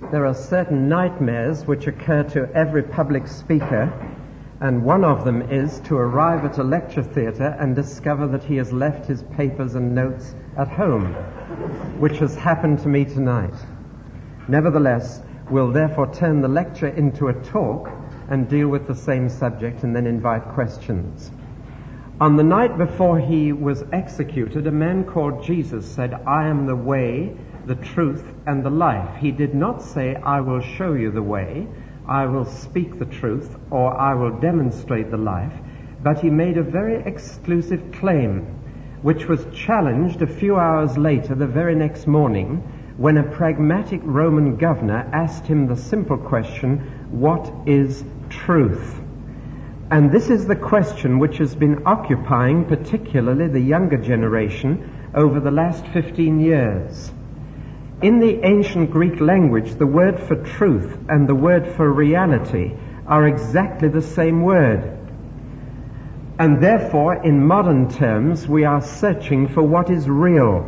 There are certain nightmares which occur to every public speaker, and one of them is to arrive at a lecture theatre and discover that he has left his papers and notes at home, which has happened to me tonight. Nevertheless, we'll therefore turn the lecture into a talk and deal with the same subject and then invite questions. On the night before he was executed, a man called Jesus said, "I am the way, the truth, and the life." He did not say, "I will show you the way, I will speak the truth, or I will demonstrate the life," but he made a very exclusive claim, which was challenged a few hours later, the very next morning, when a pragmatic Roman governor asked him the simple question, "What is truth?" And this is the question which has been occupying particularly the younger generation over the last 15 years. In the ancient Greek language, the word for truth and the word for reality are exactly the same word. And therefore, in modern terms, we are searching for what is real.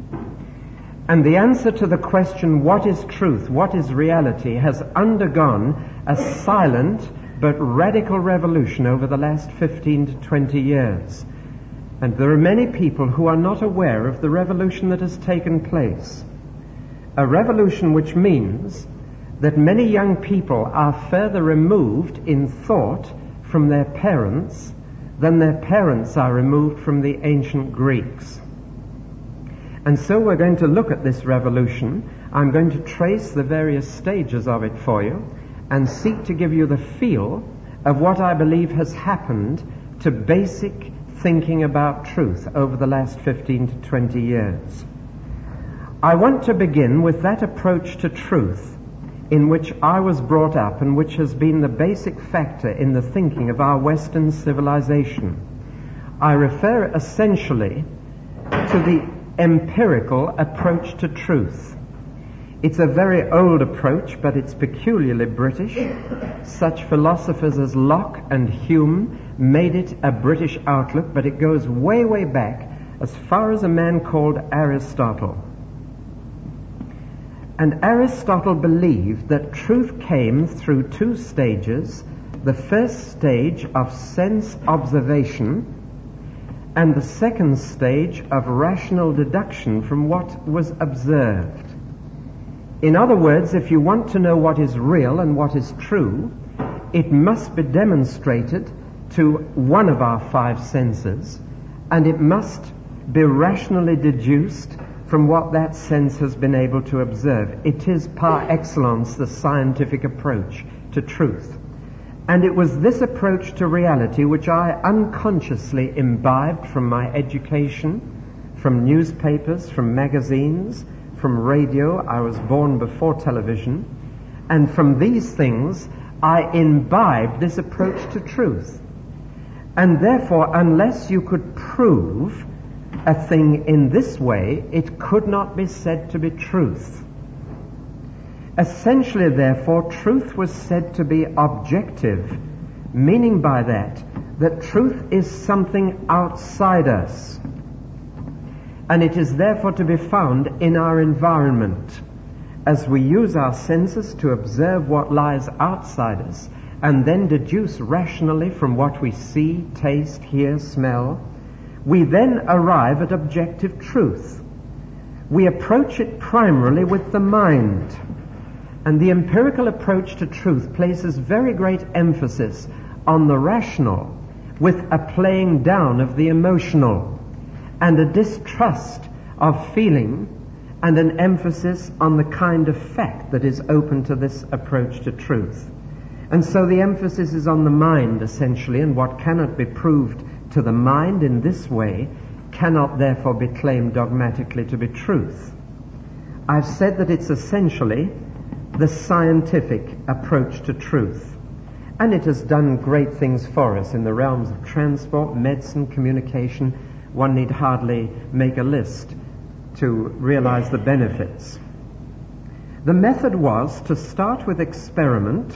And the answer to the question, what is truth, what is reality, has undergone a silent but radical revolution over the last 15 to 20 years. And there are many people who are not aware of the revolution that has taken place. A revolution which means that many young people are further removed in thought from their parents than their parents are removed from the ancient Greeks. And so we're going to look at this revolution. I'm going to trace the various stages of it for you and seek to give you the feel of what I believe has happened to basic thinking about truth over the last 15 to 20 years. I want to begin with that approach to truth in which I was brought up and which has been the basic factor in the thinking of our Western civilization. I refer essentially to the empirical approach to truth. It's a very old approach, but it's peculiarly British. Such philosophers as Locke and Hume made it a British outlook, but it goes way, way back as far as a man called Aristotle. And Aristotle believed that truth came through two stages: the first stage of sense observation and the second stage of rational deduction from what was observed. In other words, if you want to know what is real and what is true, it must be demonstrated to one of our five senses, and it must be rationally deduced from what that sense has been able to observe. It is par excellence the scientific approach to truth. And it was this approach to reality which I unconsciously imbibed from my education, from newspapers, from magazines, from radio. I was born before television. And from these things, I imbibed this approach to truth. And therefore, unless you could prove a thing in this way, it could not be said to be truth. Essentially, therefore, truth was said to be objective, meaning by that truth is something outside us, and it is therefore to be found in our environment, as we use our senses to observe what lies outside us, and then deduce rationally from what we see, taste, hear, smell. We then arrive at objective truth. We approach it primarily with the mind. And the empirical approach to truth places very great emphasis on the rational, with a playing down of the emotional, and a distrust of feeling, and an emphasis on the kind of fact that is open to this approach to truth. And so the emphasis is on the mind, essentially, and what cannot be proved to the mind in this way cannot therefore be claimed dogmatically to be truth. I've said that it's essentially the scientific approach to truth, and it has done great things for us in the realms of transport, medicine, communication. One need hardly make a list to realize the benefits. The method was to start with experiment,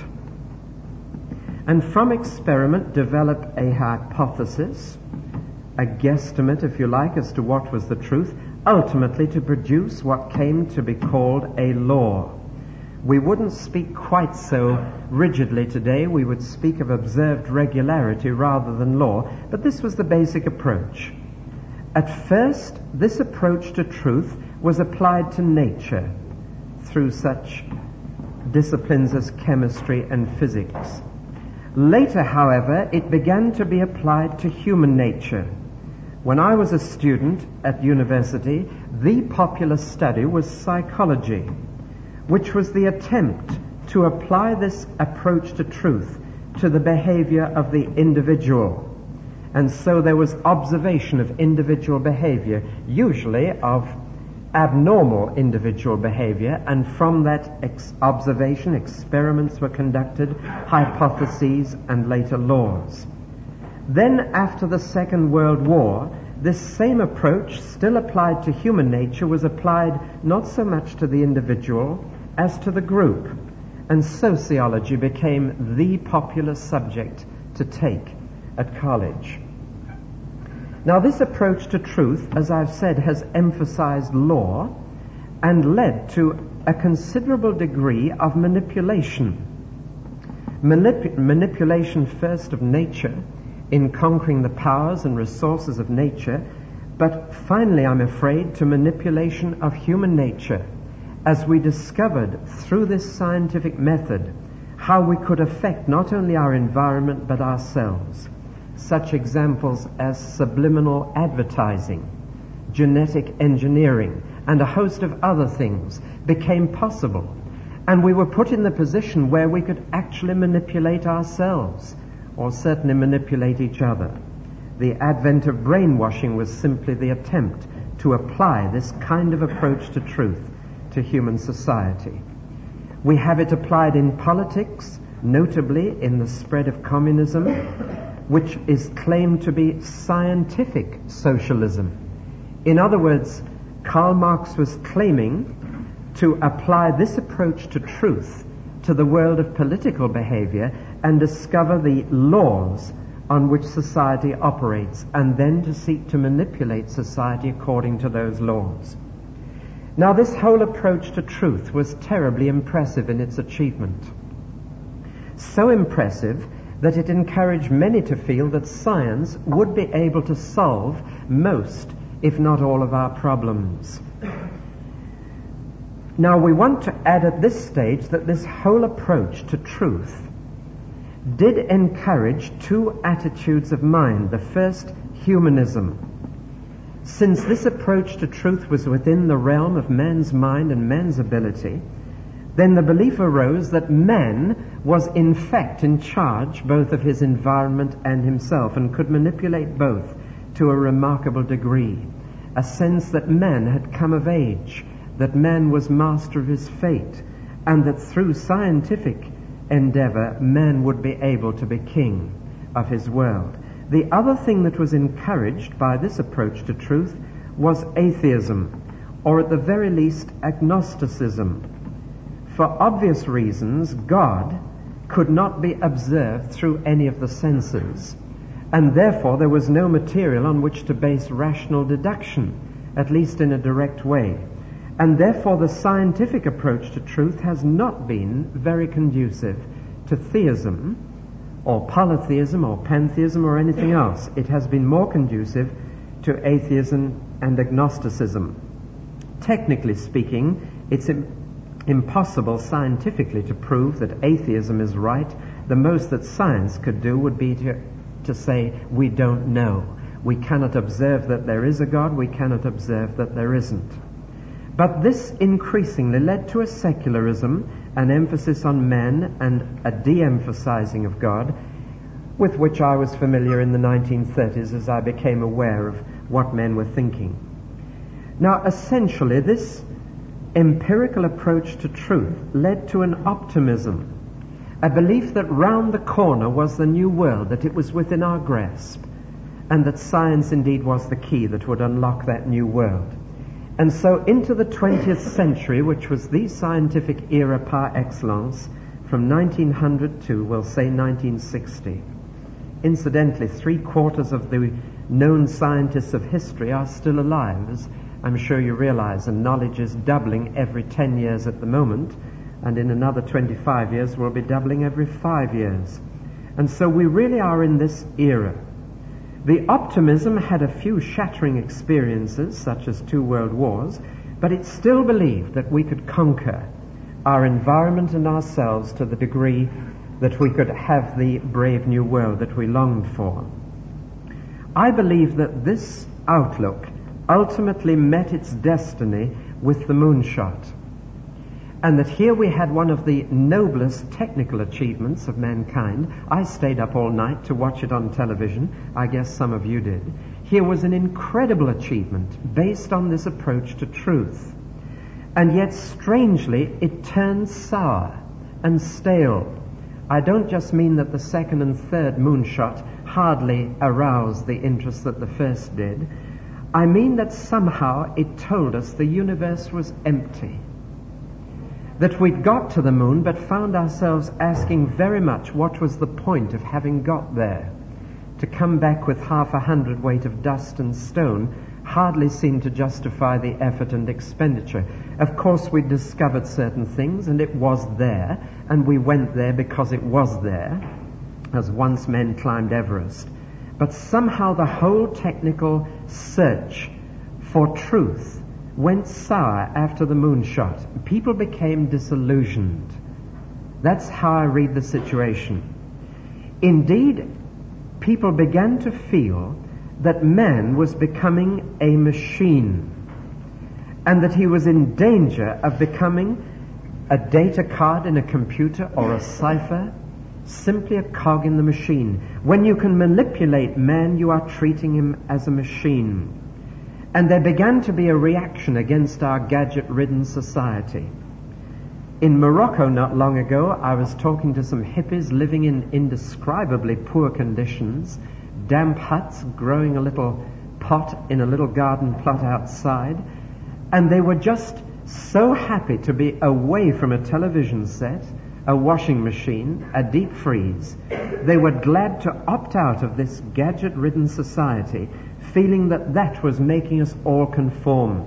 and from experiment develop a hypothesis, a guesstimate, if you like, as to what was the truth, ultimately to produce what came to be called a law. We wouldn't speak quite so rigidly today. We would speak of observed regularity rather than law, but this was the basic approach. At first, this approach to truth was applied to nature through such disciplines as chemistry and physics. Later, however, it began to be applied to human nature. When I was a student at university, the popular study was psychology, which was the attempt to apply this approach to truth to the behavior of the individual. And so there was observation of individual behavior, usually of abnormal individual behavior, and from that observation, experiments were conducted, hypotheses, and later laws. Then, after the Second World War, this same approach, still applied to human nature, was applied not so much to the individual as to the group, and sociology became the popular subject to take at college. Now, this approach to truth, as I've said, has emphasized law and led to a considerable degree of manipulation. Manipulation first of nature in conquering the powers and resources of nature, but finally, I'm afraid, to manipulation of human nature, as we discovered through this scientific method how we could affect not only our environment but ourselves. Such examples as subliminal advertising, genetic engineering, and a host of other things became possible, and we were put in the position where we could actually manipulate ourselves, or certainly manipulate each other. The advent of brainwashing was simply the attempt to apply this kind of approach to truth to human society. We have it applied in politics, notably in the spread of communism, which is claimed to be scientific socialism. In other words, Karl Marx was claiming to apply this approach to truth to the world of political behavior and discover the laws on which society operates, and then to seek to manipulate society according to those laws. Now, this whole approach to truth was terribly impressive in its achievement. So impressive that it encouraged many to feel that science would be able to solve most, if not all, of our problems. Now, we want to add at this stage that this whole approach to truth did encourage two attitudes of mind. The first, humanism. Since this approach to truth was within the realm of man's mind and man's ability, then the belief arose that man was in fact in charge both of his environment and himself, and could manipulate both to a remarkable degree. A sense that man had come of age, that man was master of his fate, and that through scientific endeavor man would be able to be king of his world. The other thing that was encouraged by this approach to truth was atheism, or at the very least agnosticism. For obvious reasons, God could not be observed through any of the senses, and therefore there was no material on which to base rational deduction, at least in a direct way. And therefore the scientific approach to truth has not been very conducive to theism, or polytheism, or pantheism, or anything else. It has been more conducive to atheism and agnosticism. Technically speaking, it's impossible scientifically to prove that atheism is right. The most that science could do would be to say, we don't know. We cannot observe that there is a God, we cannot observe that there isn't. But this increasingly led to a secularism, an emphasis on man, and a de-emphasizing of God, with which I was familiar in the 1930s as I became aware of what men were thinking. Now, essentially, this empirical approach to truth led to an optimism, a belief that round the corner was the new world, that it was within our grasp, and that science indeed was the key that would unlock that new world. And so into the 20th century, which was the scientific era par excellence, from 1900 to, we'll say, 1960. Incidentally, 3/4 of the known scientists of history are still alive, as I'm sure you realize, and knowledge is doubling every 10 years at the moment. and in another 25 years we'll be doubling every 5 years. And so we really are in this era. The optimism had a few shattering experiences, such as 2 world wars, but it still believed that we could conquer our environment and ourselves to the degree that we could have the brave new world that we longed for. I believe that this outlook ultimately met its destiny with the moonshot, and that here we had one of the noblest technical achievements of mankind. I stayed up all night to watch it on television. I guess some of you did. Here was an incredible achievement based on this approach to truth. And yet, strangely, it turned sour and stale. I don't just mean that the second and third moonshot hardly aroused the interest that the first did. I mean that somehow it told us the universe was empty. That we'd got to the moon but found ourselves asking very much what was the point of having got there. To come back with 1/2 weight of dust and stone hardly seemed to justify the effort and expenditure. Of course, we discovered certain things, and it was there, and we went there because it was there, as once men climbed Everest. But somehow the whole technical search for truth went sour after the moonshot. People became disillusioned. That's how I read the situation. Indeed, people began to feel that man was becoming a machine, and that he was in danger of becoming a data card in a computer or a cipher, simply a cog in the machine. When you can manipulate man, you are treating him as a machine. And there began to be a reaction against our gadget-ridden society. In Morocco not long ago, I was talking to some hippies living in indescribably poor conditions, damp huts growing a little pot in a little garden plot outside, and they were just so happy to be away from a television set, a washing machine, a deep freeze. They were glad to opt out of this gadget-ridden society, feeling that that was making us all conform.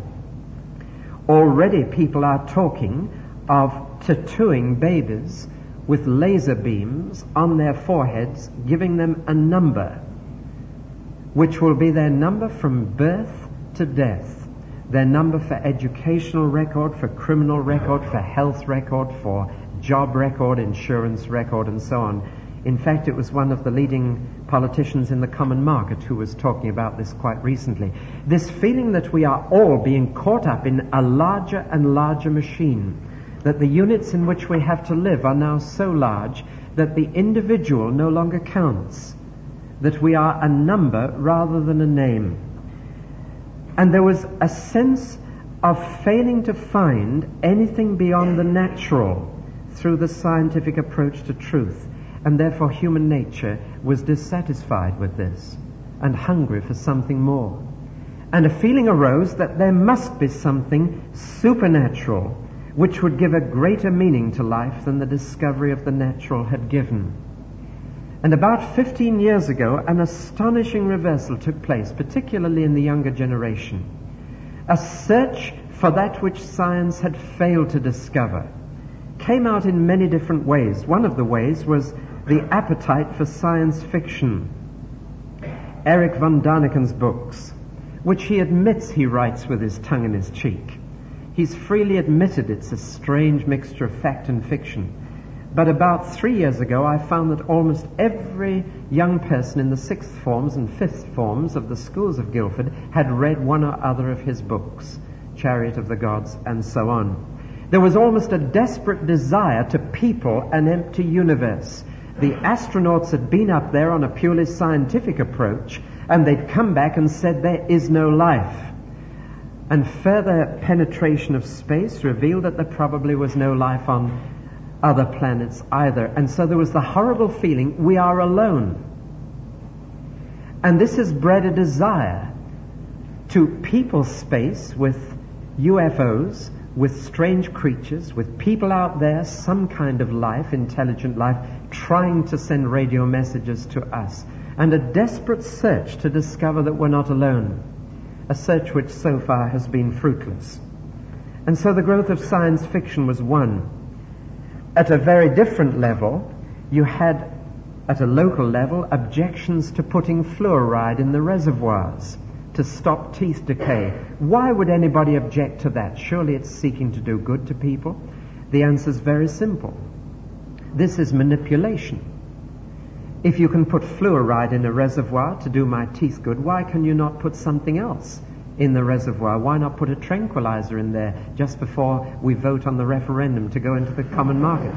Already people are talking of tattooing babies with laser beams on their foreheads, giving them a number, which will be their number from birth to death, their number for educational record, for criminal record, for health record, for job record, insurance record, and so on. In fact, it was one of the leading politicians in the common market who was talking about this quite recently. This feeling that we are all being caught up in a larger and larger machine, that the units in which we have to live are now so large that the individual no longer counts, that we are a number rather than a name. And there was a sense of failing to find anything beyond the natural through the scientific approach to truth, and therefore human nature was dissatisfied with this and hungry for something more. And a feeling arose that there must be something supernatural which would give a greater meaning to life than the discovery of the natural had given. And about 15 years ago, an astonishing reversal took place, particularly in the younger generation. A search for that which science had failed to discover came out in many different ways. One of the ways was the appetite for science fiction. Eric von Daniken's books, which he admits he writes with his tongue in his cheek. He's freely admitted it's a strange mixture of fact and fiction. But about 3 years ago, I found that almost every young person in the 6th forms and 5th forms of the schools of Guildford had read one or other of his books, Chariot of the Gods, and so on. There was almost a desperate desire to people an empty universe. The astronauts had been up there on a purely scientific approach, and they'd come back and said there is no life. And further penetration of space revealed that there probably was no life on other planets either. And so there was the horrible feeling we are alone. And this has bred a desire to people space with UFOs, with strange creatures, with people out there, some kind of life, intelligent life, trying to send radio messages to us. And a desperate search to discover that we're not alone. A search which so far has been fruitless. And so the growth of science fiction was one. At a very different level, you had, at a local level, objections to putting fluoride in the reservoirs to stop teeth decay. Why would anybody object to that? Surely it's seeking to do good to people. The answer is very simple. This is manipulation. If you can put fluoride in a reservoir to do my teeth good, why can you not put something else in the reservoir? Why not put a tranquilizer in there just before we vote on the referendum to go into the common market?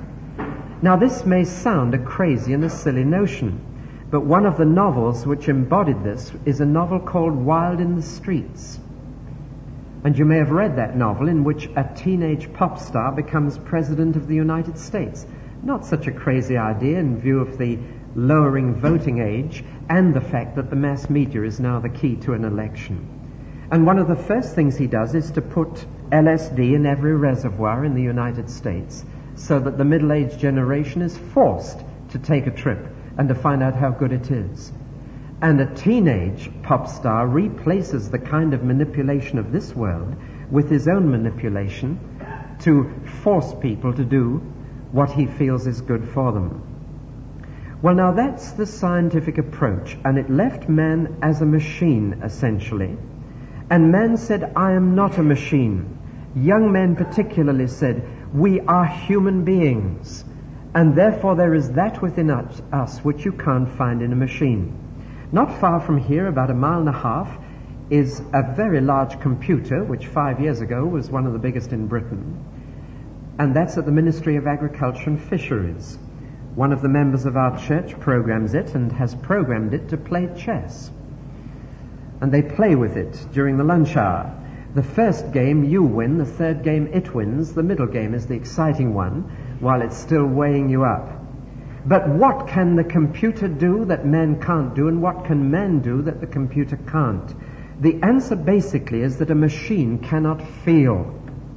Now, this may sound a crazy and a silly notion, but one of the novels which embodied this is a novel called Wild in the Streets. And you may have read that novel, in which a teenage pop star becomes president of the United States. Not such a crazy idea in view of the lowering voting age and the fact that the mass media is now the key to an election. And one of the first things he does is to put LSD in every reservoir in the United States, so that the middle-aged generation is forced to take a trip and to find out how good it is. And a teenage pop star replaces the kind of manipulation of this world with his own manipulation to force people to do what he feels is good for them. Well, now that's the scientific approach, and it left man as a machine, essentially. And man said, I am not a machine. Young men particularly said, we are human beings, and therefore there is that within us which you can't find in a machine. Not far from here, about 1.5 miles, is a very large computer, which 5 years ago was one of the biggest in Britain, and that's at the Ministry of Agriculture and Fisheries. One of the members of our church programs it and has programmed it to play chess. And they play with it during the lunch hour. The first game you win, the third game it wins, the middle game is the exciting one, while it's still weighing you up. But what can the computer do that man can't do, and what can man do that the computer can't? The answer basically is that a machine cannot feel.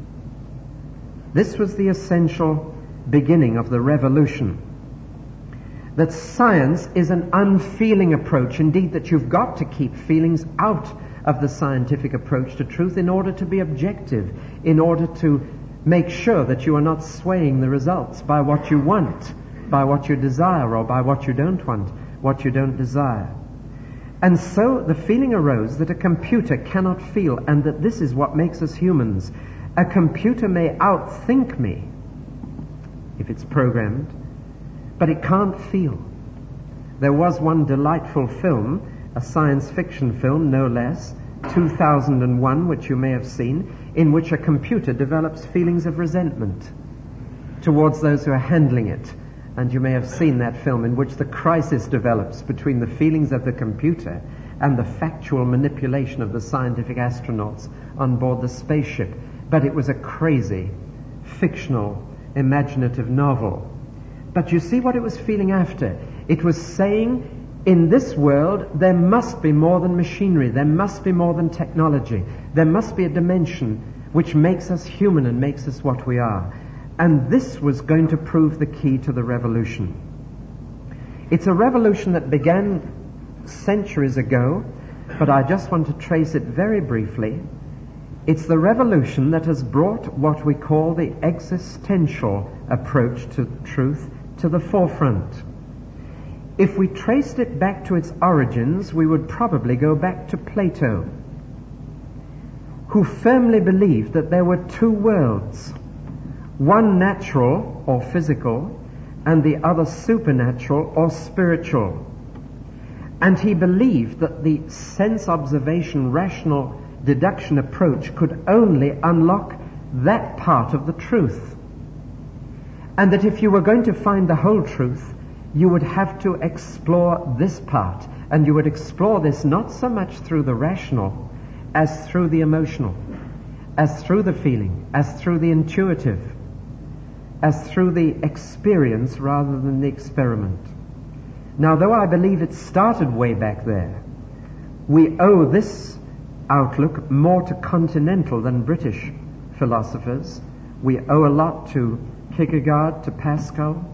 This was the essential beginning of the revolution. That science is an unfeeling approach, indeed that you've got to keep feelings out of the scientific approach to truth in order to be objective, in order to make sure that you are not swaying the results by what you want, by what you desire, or by what you don't want, what you don't desire. And so the feeling arose that a computer cannot feel, and that this is what makes us humans. A computer may outthink me if it's programmed, but it can't feel. There was one delightful film, a science fiction film, no less, 2001, which you may have seen, in which a computer develops feelings of resentment towards those who are handling it. And you may have seen that film, in which the crisis develops between the feelings of the computer and the factual manipulation of the scientific astronauts on board the spaceship. But it was a crazy, fictional, imaginative novel. But you see what it was feeling after? It was saying, in this world, there must be more than machinery. There must be more than technology. There must be a dimension which makes us human and makes us what we are. And this was going to prove the key to the revolution. It's a revolution that began centuries ago, but I just want to trace it very briefly. It's the revolution that has brought what we call the existential approach to truth to the forefront. If we traced it back to its origins, we would probably go back to Plato, who firmly believed that there were two worlds, one natural or physical, and the other supernatural or spiritual. And he believed that the sense observation, rational deduction approach could only unlock that part of the truth. And that if you were going to find the whole truth, you would have to explore this part. And you would explore this not so much through the rational as through the emotional, as through the feeling, as through the intuitive, as through the experience rather than the experiment. Now, though I believe it started way back there, we owe this outlook more to continental than British philosophers. We owe a lot to Kierkegaard, to Pascal.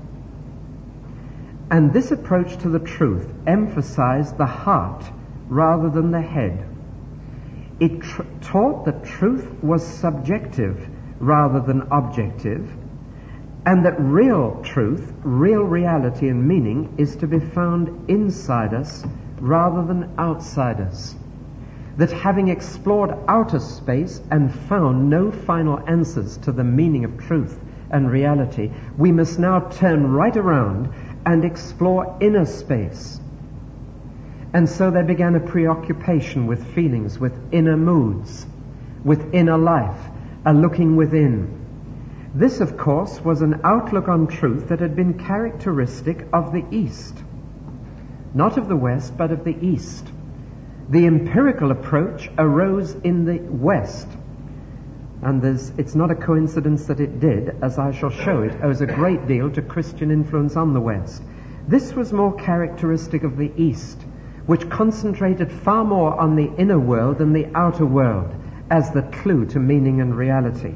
And this approach to the truth emphasized the heart rather than the head. It taught that truth was subjective rather than objective, And that real truth, real reality and meaning is to be found inside us rather than outside us. That having explored outer space and found no final answers to the meaning of truth and reality, we must now turn right around and explore inner space. And so there began a preoccupation with feelings, with inner moods, with inner life, a looking within. This, of course, was an outlook on truth that had been characteristic of the East. Not of the West, but of the East. The empirical approach arose in the West. And it's not a coincidence that it did, as I shall show it, owes a great deal to Christian influence on the West. This was more characteristic of the East, which concentrated far more on the inner world than the outer world as the clue to meaning and reality.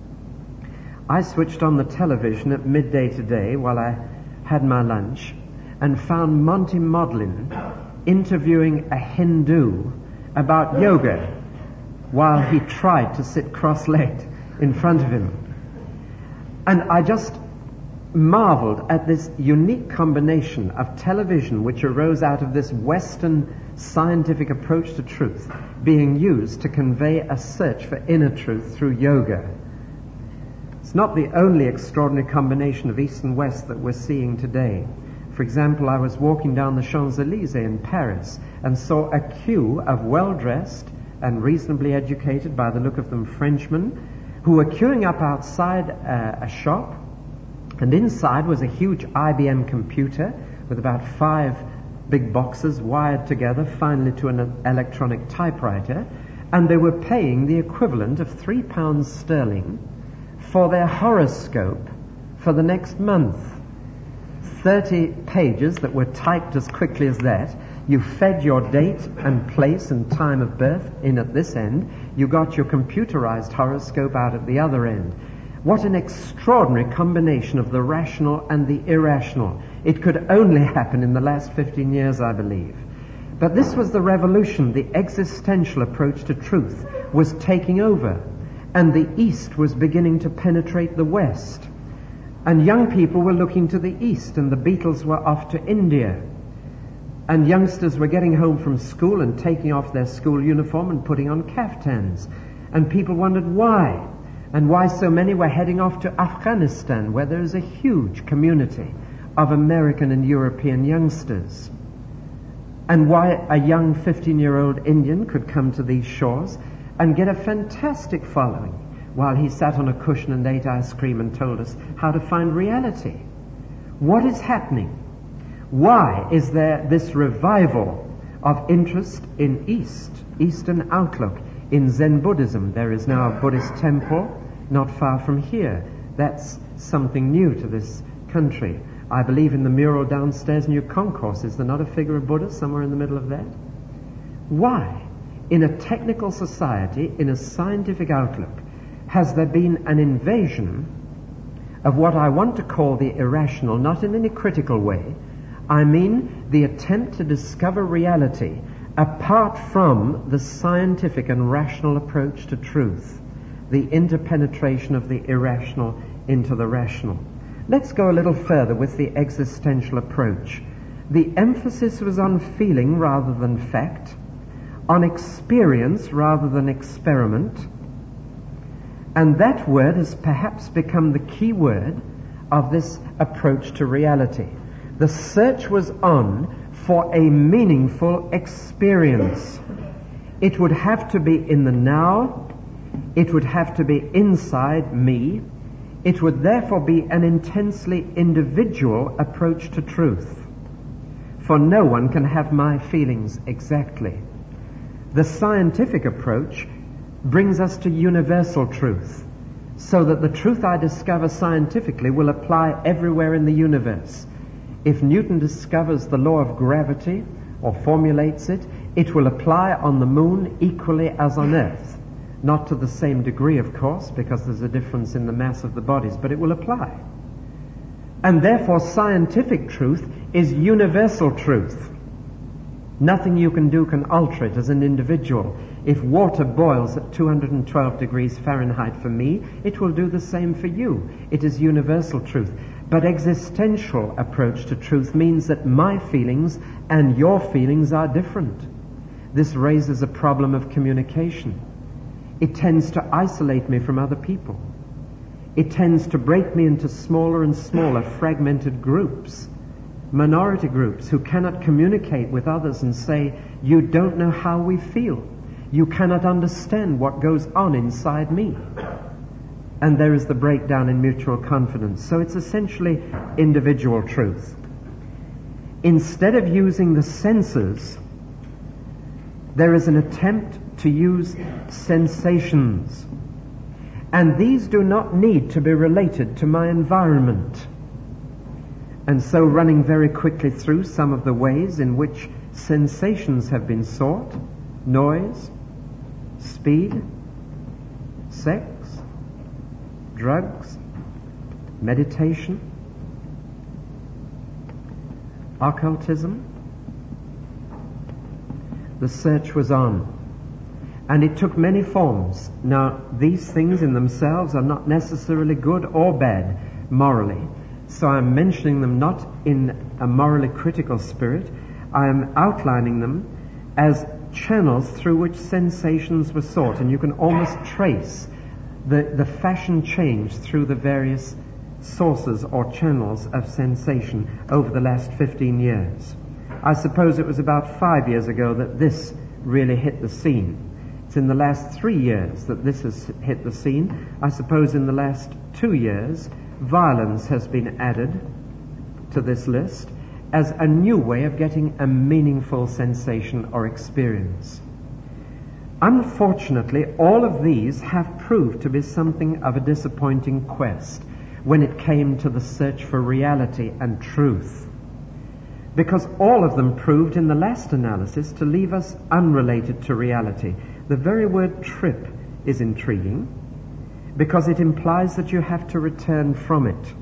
I switched on the television at midday today while I had my lunch and found Monty Modlin interviewing a Hindu about yoga while he tried to sit cross-legged in front of him. And I just marveled at this unique combination of television which arose out of this Western scientific approach to truth being used to convey a search for inner truth through yoga. It's not the only extraordinary combination of East and West that we're seeing today. For example, I was walking down the Champs-Élysées in Paris and saw a queue of well-dressed and reasonably educated, by the look of them, Frenchmen who were queuing up outside a shop, and inside was a huge IBM computer with about 5 big boxes wired together finally to an electronic typewriter, and they were paying the equivalent of £3 sterling for their horoscope for the next month. 30 pages that were typed as quickly as that. You fed your date and place and time of birth in at this end. You got your computerized horoscope out at the other end. What an extraordinary combination of the rational and the irrational. It could only happen in the last 15 years, I believe. But this was the revolution. The existential approach to truth was taking over, and the East was beginning to penetrate the West. And young people were looking to the East, and the Beatles were off to India. And youngsters were getting home from school and taking off their school uniform and putting on kaftans. And people wondered why, and why so many were heading off to Afghanistan, where there is a huge community of American and European youngsters. And why a young 15-year-old Indian could come to these shores and get a fantastic following while he sat on a cushion and ate ice cream and told us how to find reality. What is happening? Why is there this revival of interest in Eastern outlook? In Zen Buddhism, there is now a Buddhist temple not far from here. That's something new to this country. I believe in the mural downstairs in your concourse, is there not a figure of Buddha somewhere in the middle of that? Why, in a technical society, in a scientific outlook, has there been an invasion of what I want to call the irrational, not in any critical way? I mean the attempt to discover reality apart from the scientific and rational approach to truth, the interpenetration of the irrational into the rational. Let's go a little further with the existential approach. The emphasis was on feeling rather than fact, on experience rather than experiment, and that word has perhaps become the key word of this approach to reality. The search was on for a meaningful experience. It would have to be in the now. It would have to be inside me. It would therefore be an intensely individual approach to truth. For no one can have my feelings exactly. The scientific approach brings us to universal truth, so that the truth I discover scientifically will apply everywhere in the universe. If Newton discovers the law of gravity or formulates it, it will apply on the moon equally as on Earth. Not to the same degree, of course, because there's a difference in the mass of the bodies, but it will apply. And therefore scientific truth is universal truth. Nothing you can do can alter it as an individual. If water boils at 212 degrees Fahrenheit for me, it will do the same for you. It is universal truth. But existential approach to truth means that my feelings and your feelings are different. This raises a problem of communication. It tends to isolate me from other people. It tends to break me into smaller and smaller fragmented groups, minority groups who cannot communicate with others and say, you don't know how we feel. You cannot understand what goes on inside me. And there is the breakdown in mutual confidence. So it's essentially individual truth. Instead of using the senses, there is an attempt to use sensations. And these do not need to be related to my environment. And so, running very quickly through some of the ways in which sensations have been sought: noise, speed, sex, drugs, meditation, occultism. The search was on. And it took many forms. Now, these things in themselves are not necessarily good or bad morally. So I'm mentioning them not in a morally critical spirit. I am outlining them as channels through which sensations were sought. And you can almost trace the fashion change through the various sources or channels of sensation over the last 15 years. I suppose it was about 5 years ago that this really hit the scene. It's in the last 3 years that this has hit the scene. I suppose in the last 2 years, violence has been added to this list as a new way of getting a meaningful sensation or experience. Unfortunately, all of these have proved to be something of a disappointing quest when it came to the search for reality and truth. Because all of them proved in the last analysis to leave us unrelated to reality. The very word trip is intriguing because it implies that you have to return from it.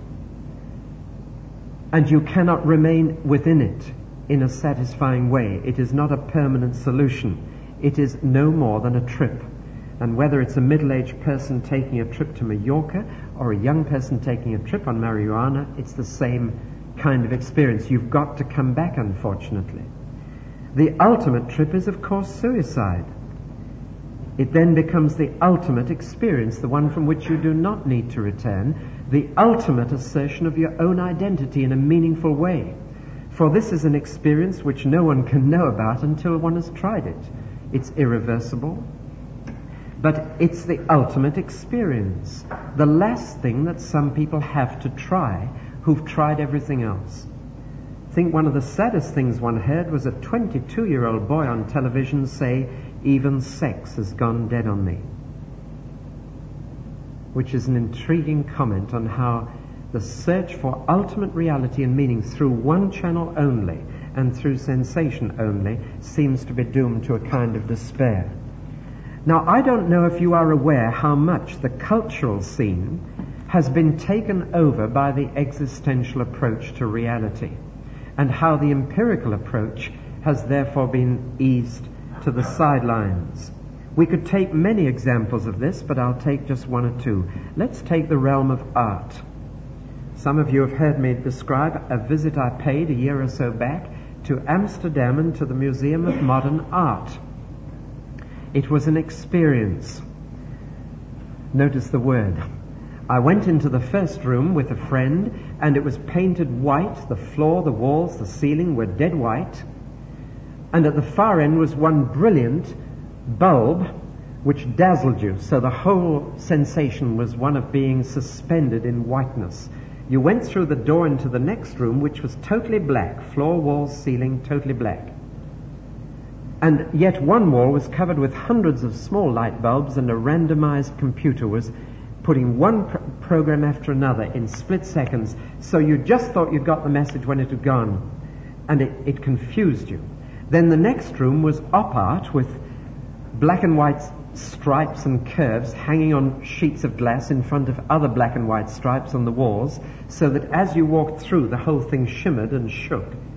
And you cannot remain within it in a satisfying way. It is not a permanent solution. It is no more than a trip. And whether it's a middle-aged person taking a trip to Mallorca or a young person taking a trip on marijuana, it's the same kind of experience. You've got to come back, unfortunately. The ultimate trip is, of course, suicide. It then becomes the ultimate experience, the one from which you do not need to return, the ultimate assertion of your own identity in a meaningful way. For this is an experience which no one can know about until one has tried it. It's irreversible, but it's the ultimate experience, the last thing that some people have to try who've tried everything else. I think one of the saddest things one heard was a 22-year-old boy on television say, "Even sex has gone dead on me," which is an intriguing comment on how the search for ultimate reality and meaning through one channel only and through sensation only seems to be doomed to a kind of despair. Now, I don't know if you are aware how much the cultural scene has been taken over by the existential approach to reality, and how the empirical approach has therefore been eased to the sidelines. We could take many examples of this, but I'll take just one or two. Let's take the realm of art. Some of you have heard me describe a visit I paid a year or so back to Amsterdam and to the Museum of Modern Art. It was an experience. Notice the word. I went into the first room with a friend, and it was painted white. The floor, the walls, the ceiling were dead white. And at the far end was one brilliant bulb which dazzled you. So the whole sensation was one of being suspended in whiteness. You went through the door into the next room, which was totally black. Floor, walls, ceiling, totally black. And yet one wall was covered with hundreds of small light bulbs, and a randomized computer was putting one program after another in split seconds. So you just thought you'd got the message when it had gone. And it confused you. Then the next room was op art with black and white stripes and curves hanging on sheets of glass in front of other black and white stripes on the walls, so that as you walked through, the whole thing shimmered and shook.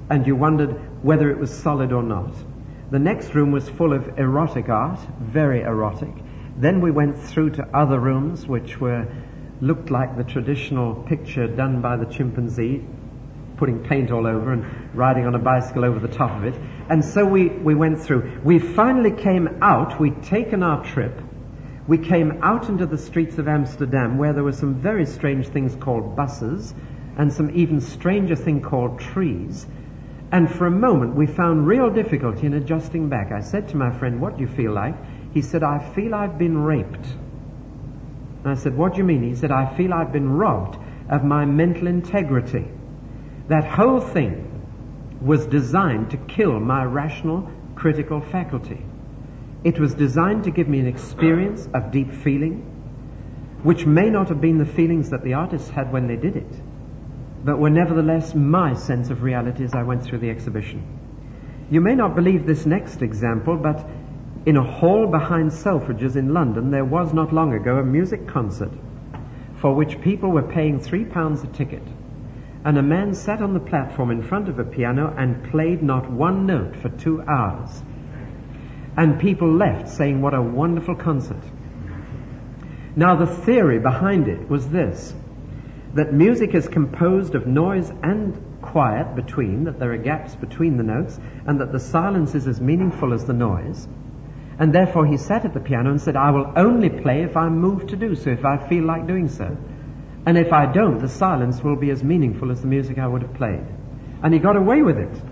and you wondered whether it was solid or not. The next room was full of erotic art, very erotic. Then we went through to other rooms which looked like the traditional picture done by the chimpanzee, putting paint all over and riding on a bicycle over the top of it. And so we went through. We finally came out. We'd taken our trip. We came out into the streets of Amsterdam, where there were some very strange things called buses and some even stranger thing called trees. And for a moment we found real difficulty in adjusting back. I said to my friend, "What do you feel like?" He said, "I feel I've been raped." And I said, "What do you mean?" He said, "I feel I've been robbed of my mental integrity. That whole thing was designed to kill my rational, critical faculty. It was designed to give me an experience of deep feeling, which may not have been the feelings that the artists had when they did it, but were nevertheless my sense of reality as I went through the exhibition." You may not believe this next example, but in a hall behind Selfridges in London, there was not long ago a music concert for which people were paying £3 a ticket. And a man sat on the platform in front of a piano and played not one note for 2 hours. And people left saying, "What a wonderful concert." Now the theory behind it was this, that music is composed of noise and quiet between, that there are gaps between the notes, and that the silence is as meaningful as the noise. And therefore he sat at the piano and said, "I will only play if I'm moved to do so, if I feel like doing so. And if I don't, the silence will be as meaningful as the music I would have played." And he got away with it.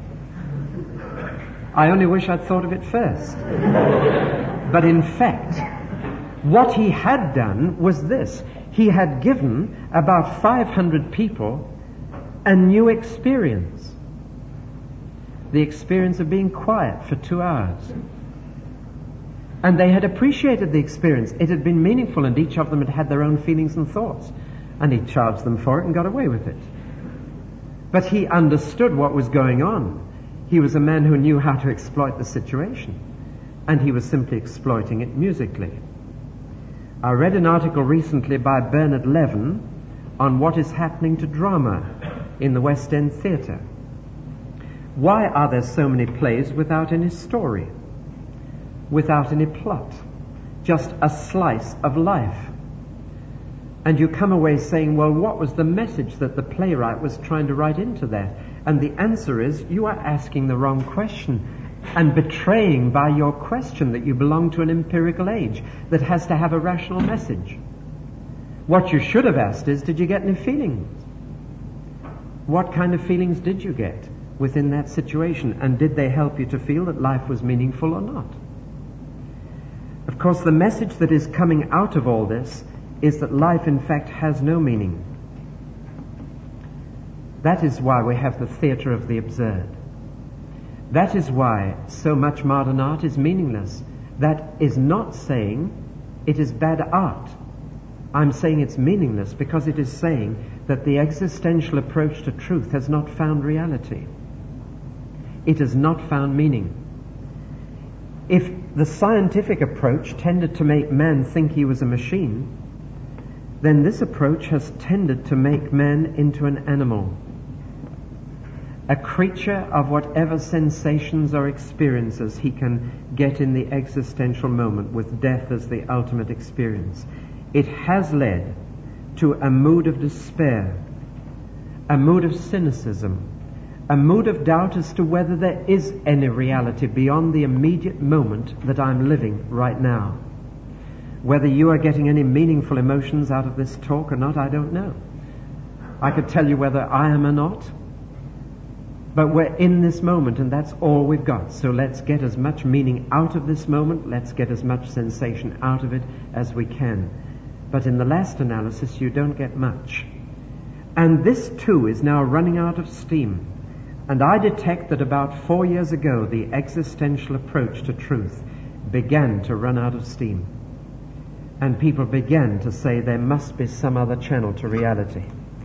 I only wish I'd thought of it first. But in fact, what he had done was this. He had given about 500 people a new experience. The experience of being quiet for 2 hours. And they had appreciated the experience. It had been meaningful, and each of them had had their own feelings and thoughts. And he charged them for it and got away with it. But he understood what was going on. He was a man who knew how to exploit the situation. And he was simply exploiting it musically. I read an article recently by Bernard Levin on what is happening to drama in the West End theatre. Why are there so many plays without any story, without any plot, just a slice of life? And you come away saying, well, what was the message that the playwright was trying to write into that? And the answer is, you are asking the wrong question and betraying by your question that you belong to an empirical age that has to have a rational message. What you should have asked is, did you get any feelings? What kind of feelings did you get within that situation? And did they help you to feel that life was meaningful or not? Of course, the message that is coming out of all this is that life, in fact, has no meaning. That is why we have the theatre of the absurd. That is why so much modern art is meaningless. That is not saying it is bad art. I'm saying it's meaningless because it is saying that the existential approach to truth has not found reality. It has not found meaning. If the scientific approach tended to make man think he was a machine, then this approach has tended to make man into an animal, a creature of whatever sensations or experiences he can get in the existential moment, with death as the ultimate experience. It has led to a mood of despair, a mood of cynicism, a mood of doubt as to whether there is any reality beyond the immediate moment that I'm living right now. Whether you are getting any meaningful emotions out of this talk or not, I don't know. I could tell you whether I am or not. But we're in this moment, and that's all we've got. So let's get as much meaning out of this moment. Let's get as much sensation out of it as we can. But in the last analysis, you don't get much. And this, too, is now running out of steam. And I detect that about 4 years ago, the existential approach to truth began to run out of steam. And people began to say there must be some other channel to reality.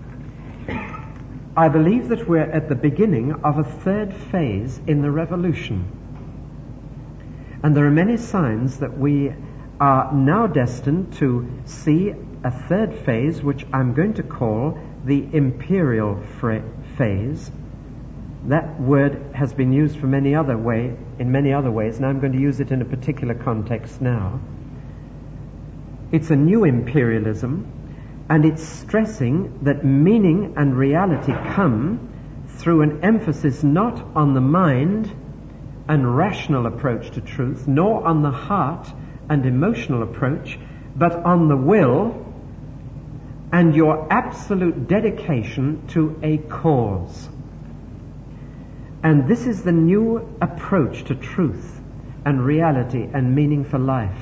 I believe that we're at the beginning of a third phase in the revolution. And there are many signs that we are now destined to see a third phase, which I'm going to call the imperial phase. That word has been used in many other ways, and I'm going to use it in a particular context now. It's a new imperialism, and it's stressing that meaning and reality come through an emphasis not on the mind and rational approach to truth, nor on the heart and emotional approach, but on the will and your absolute dedication to a cause. And this is the new approach to truth and reality and meaning for life.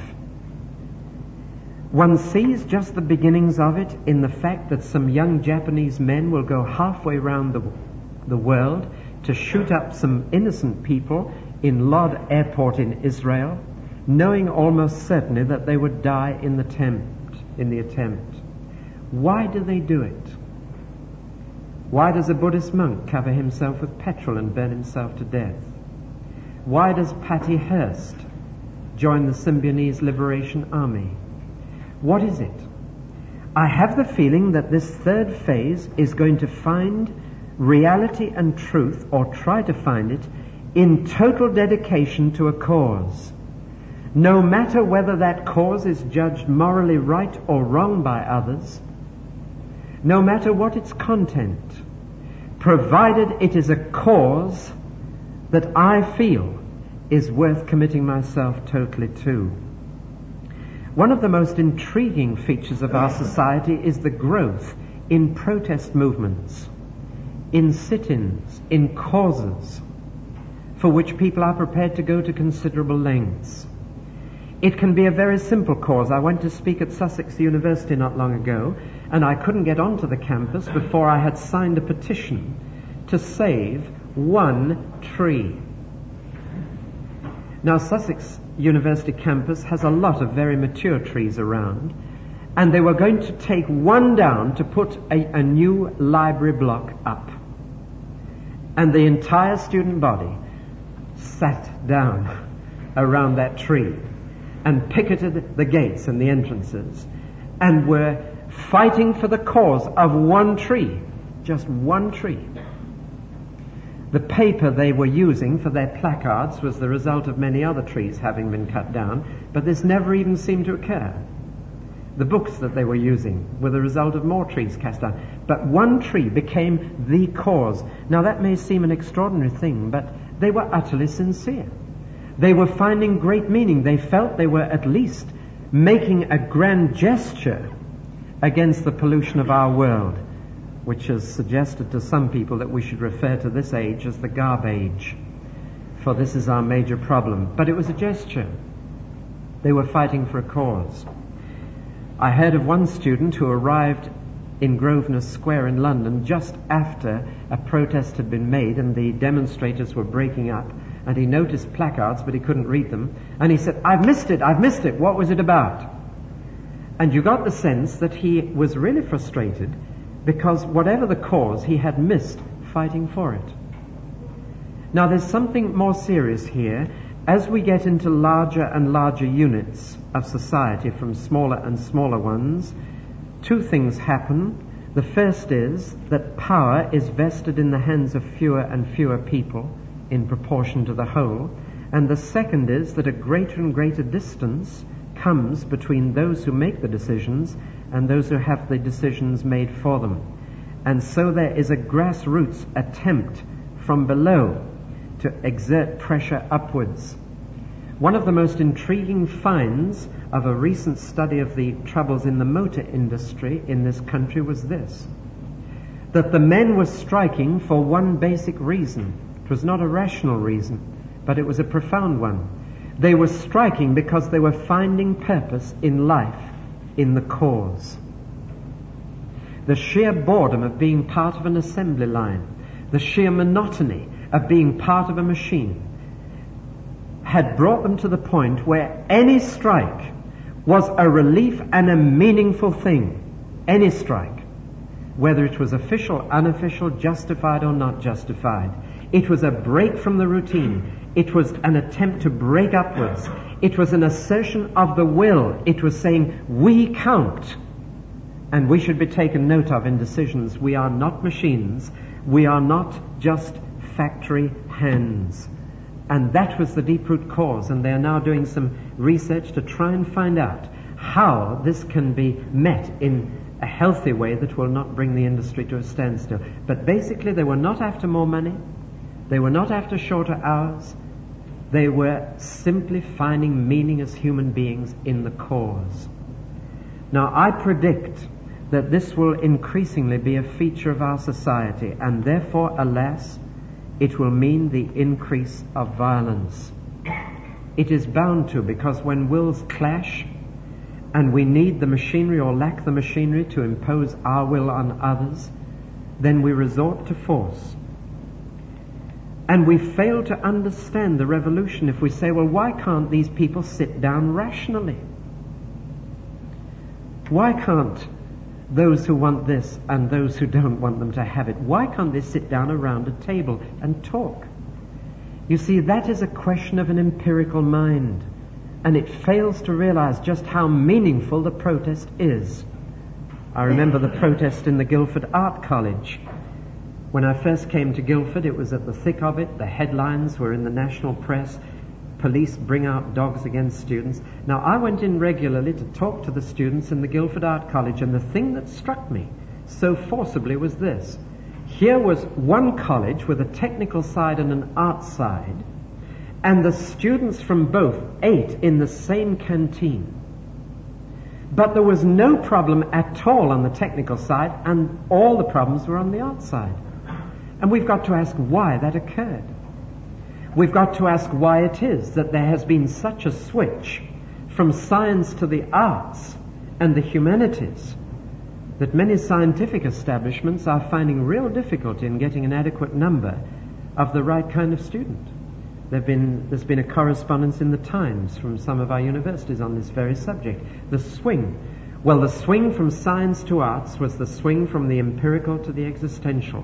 One sees just the beginnings of it in the fact that some young Japanese men will go halfway around the world to shoot up some innocent people in Lod Airport in Israel, knowing almost certainly that they would die in the attempt. Why do they do it? Why does a Buddhist monk cover himself with petrol and burn himself to death? Why does Patty Hearst join the Symbionese Liberation Army? What is it? I have the feeling that this third phase is going to find reality and truth, or try to find it, in total dedication to a cause. No matter whether that cause is judged morally right or wrong by others, no matter what its content, provided it is a cause that I feel is worth committing myself totally to. One of the most intriguing features of our society is the growth in protest movements, in sit-ins, in causes for which people are prepared to go to considerable lengths. It can be a very simple cause. I went to speak at Sussex University not long ago, and I couldn't get onto the campus before I had signed a petition to save one tree. Now, Sussex University campus has a lot of very mature trees around, and they were going to take one down to put a new library block up. And the entire student body sat down around that tree and picketed the gates and the entrances, and were fighting for the cause of one tree, just one tree. The paper they were using for their placards was the result of many other trees having been cut down, but this never even seemed to occur. The books that they were using were the result of more trees cast down. But one tree became the cause. Now that may seem an extraordinary thing, but they were utterly sincere. They were finding great meaning. They felt they were at least making a grand gesture against the pollution of our world, which has suggested to some people that we should refer to this age as the garbage, for this is our major problem. But it was a gesture. They were fighting for a cause. I heard of one student who arrived in Grosvenor Square in London just after a protest had been made and the demonstrators were breaking up, and he noticed placards but he couldn't read them, and he said, I've missed it, what was it about? And you got the sense that he was really frustrated because whatever the cause, he had missed fighting for it. Now there's something more serious here. As we get into larger and larger units of society from smaller and smaller ones, two things happen. The first is that power is vested in the hands of fewer and fewer people in proportion to the whole. And the second is that a greater and greater distance comes between those who make the decisions and those who have the decisions made for them. And so there is a grassroots attempt from below to exert pressure upwards. One of the most intriguing finds of a recent study of the troubles in the motor industry in this country was this: that the men were striking for one basic reason. It was not a rational reason, but it was a profound one. They were striking because they were finding purpose in life, in the cause. The sheer boredom of being part of an assembly line, the sheer monotony of being part of a machine, had brought them to the point where any strike was a relief and a meaningful thing. Any strike, whether it was official, unofficial, justified or not justified. It was a break from the routine. It was an attempt to break upwards. It was an assertion of the will. It was saying, we count, and we should be taken note of in decisions. We are not machines. We are not just factory hands. And that was the deep root cause, and they are now doing some research to try and find out how this can be met in a healthy way that will not bring the industry to a standstill. But basically they were not after more money, they were not after shorter hours, they were simply finding meaning as human beings in the cause. Now I predict that this will increasingly be a feature of our society, and therefore, alas, it will mean the increase of violence. It is bound to, because when wills clash and we need the machinery or lack the machinery to impose our will on others, then we resort to force. And we fail to understand the revolution if we say, well, why can't these people sit down rationally? Why can't those who want this and those who don't want them to have it, why can't they sit down around a table and talk? You see, that is a question of an empirical mind, and it fails to realize just how meaningful the protest is. I remember the protest in the Guildford Art College. When I first came to Guildford, it was at the thick of it. The headlines were in the national press. Police bring out dogs against students. Now, I went in regularly to talk to the students in the Guildford Art College, and the thing that struck me so forcibly was this. Here was one college with a technical side and an art side, and the students from both ate in the same canteen. But there was no problem at all on the technical side, and all the problems were on the art side. And we've got to ask why that occurred. We've got to ask why it is that there has been such a switch from science to the arts and the humanities that many scientific establishments are finding real difficulty in getting an adequate number of the right kind of student. There's been a correspondence in the Times from some of our universities on this very subject. The swing. Well, the swing from science to arts was the swing from the empirical to the existential.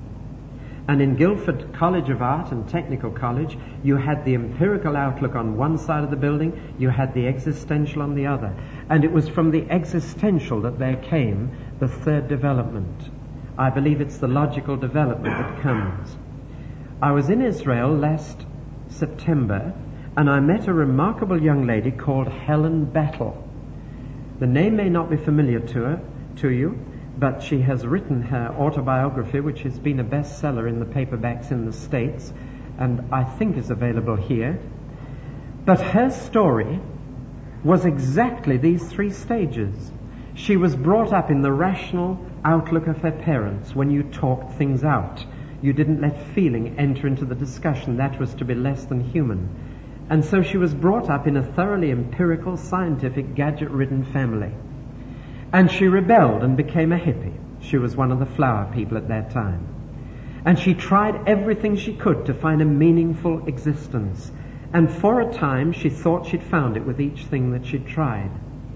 And in Guildford College of Art and Technical College, you had the empirical outlook on one side of the building, you had the existential on the other. And it was from the existential that there came the third development. I believe it's the logical development that comes. I was in Israel last September, and I met a remarkable young lady called Helen Battle. The name may not be familiar to you, but she has written her autobiography, which has been a bestseller in the paperbacks in the States, and I think is available here. But her story was exactly these three stages. She was brought up in the rational outlook of her parents. When you talked things out, you didn't let feeling enter into the discussion. That was to be less than human. And so she was brought up in a thoroughly empirical, scientific, gadget-ridden family. And she rebelled and became a hippie. She was one of the flower people at that time. And she tried everything she could to find a meaningful existence. And for a time she thought she'd found it with each thing that she'd tried.